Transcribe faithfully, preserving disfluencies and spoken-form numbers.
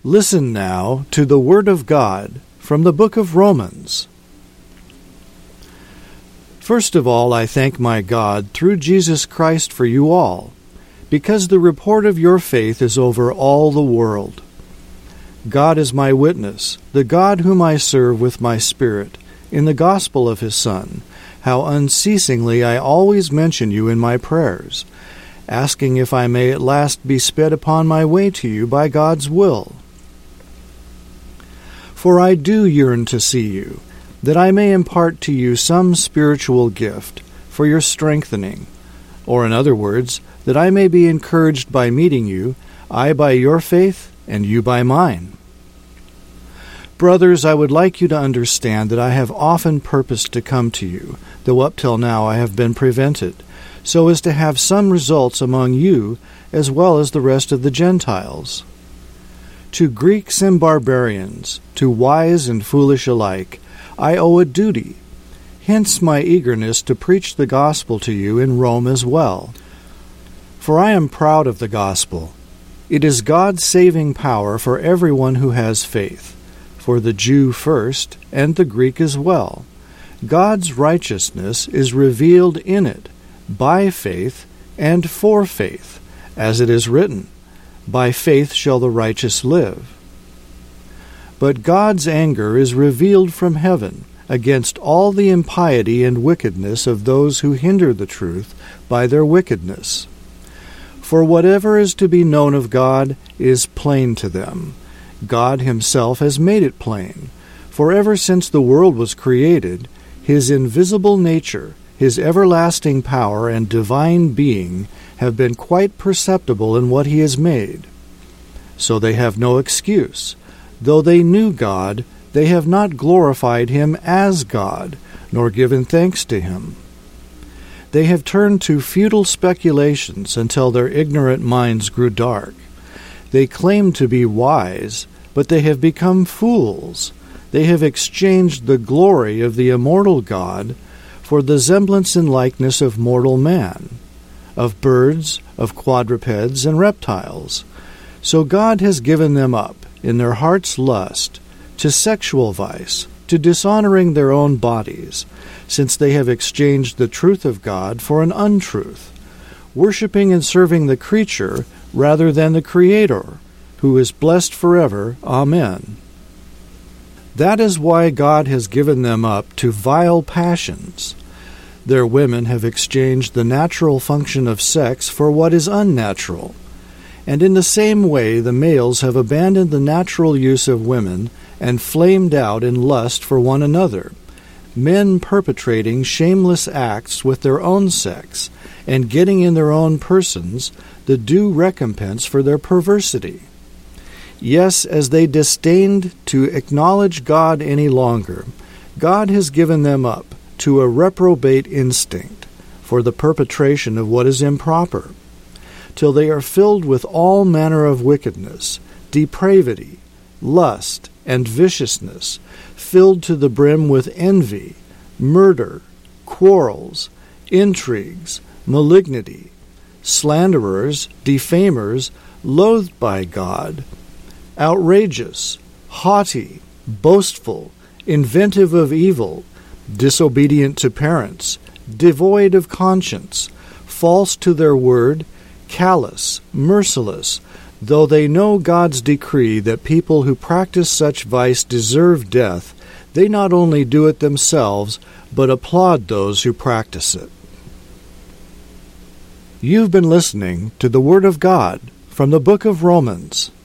Listen now to the Word of God from the book of Romans. First of all, I thank my God through Jesus Christ for you all, because the report of your faith is over all the world. God is my witness, the God whom I serve with my spirit, in the gospel of his Son, how unceasingly I always mention you in my prayers, asking if I may at last be sped upon my way to you by God's will. For I do yearn to see you, that I may impart to you some spiritual gift for your strengthening, or in other words, that I may be encouraged by meeting you, I by your faith, and you by mine. Brothers, I would like you to understand that I have often purposed to come to you, though up till now I have been prevented, so as to have some results among you as well as the rest of the Gentiles. To Greeks and barbarians, to wise and foolish alike, I owe a duty. Hence my eagerness to preach the gospel to you in Rome as well. For I am proud of the gospel. It is God's saving power for everyone who has faith, for the Jew first, and the Greek as well. God's righteousness is revealed in it, by faith and for faith, as it is written, by faith shall the righteous live. But God's anger is revealed from heaven against all the impiety and wickedness of those who hinder the truth by their wickedness. For whatever is to be known of God is plain to them. God himself has made it plain. For ever since the world was created, his invisible nature, his everlasting power and divine being have been quite perceptible in what he has made. So they have no excuse. Though they knew God, they have not glorified him as God, nor given thanks to him. They have turned to futile speculations until their ignorant minds grew dark. They claim to be wise, but they have become fools. They have exchanged the glory of the immortal God for the semblance and likeness of mortal man, of birds, of quadrupeds, and reptiles. So God has given them up, in their heart's lust, to sexual vice, to dishonoring their own bodies, since they have exchanged the truth of God for an untruth, worshipping and serving the creature rather than the Creator, who is blessed forever. Amen. That is why God has given them up to vile passions. Their women have exchanged the natural function of sex for what is unnatural. And in the same way the males have abandoned the natural use of women and flamed out in lust for one another, men perpetrating shameless acts with their own sex and getting in their own persons the due recompense for their perversity. Yes, as they disdained to acknowledge God any longer, God has given them up to a reprobate instinct for the perpetration of what is improper, till they are filled with all manner of wickedness, depravity, lust, and viciousness, filled to the brim with envy, murder, quarrels, intrigues, malignity, slanderers, defamers, loathed by God, outrageous, haughty, boastful, inventive of evil, disobedient to parents, devoid of conscience, false to their word, callous, merciless, though they know God's decree that people who practice such vice deserve death, they not only do it themselves, but applaud those who practice it. You've been listening to the Word of God from the book of Romans.